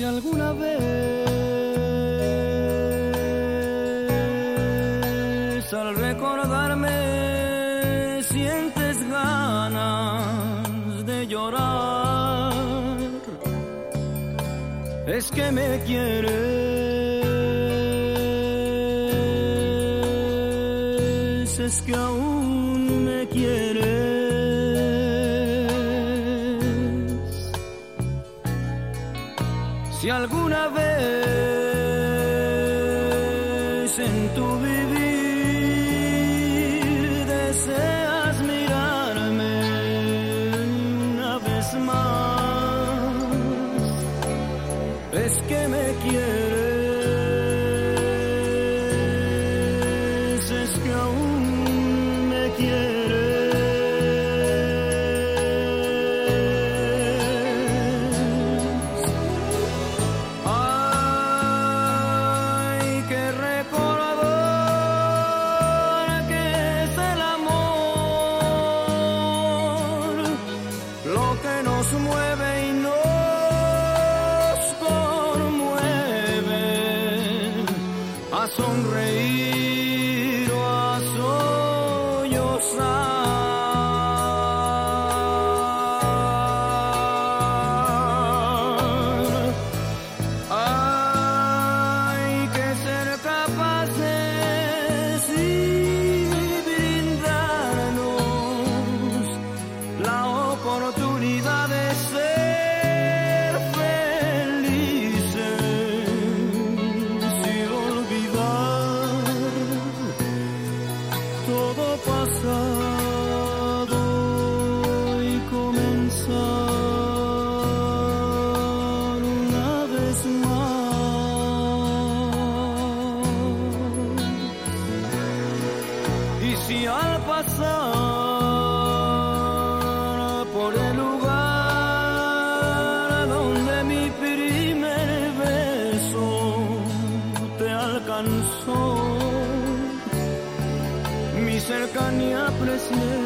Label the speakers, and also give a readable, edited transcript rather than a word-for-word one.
Speaker 1: alguna vez al recordarme sientes ganas de llorar, es que me quieres, es que aún me quieres. Si alguna vez en tu vivir deseas mirarme una vez más, es que me quieres, es que aún me quieres. Mueve y nos conmueve a sonreír o a sollozar. Hay que ser capaces y brindarnos la oportunidad de ser felices sin olvidar todo pasado y comenzar una vez más. Y si al pasar por el lugar donde mi primer beso te alcanzó, mi cercanía aprecié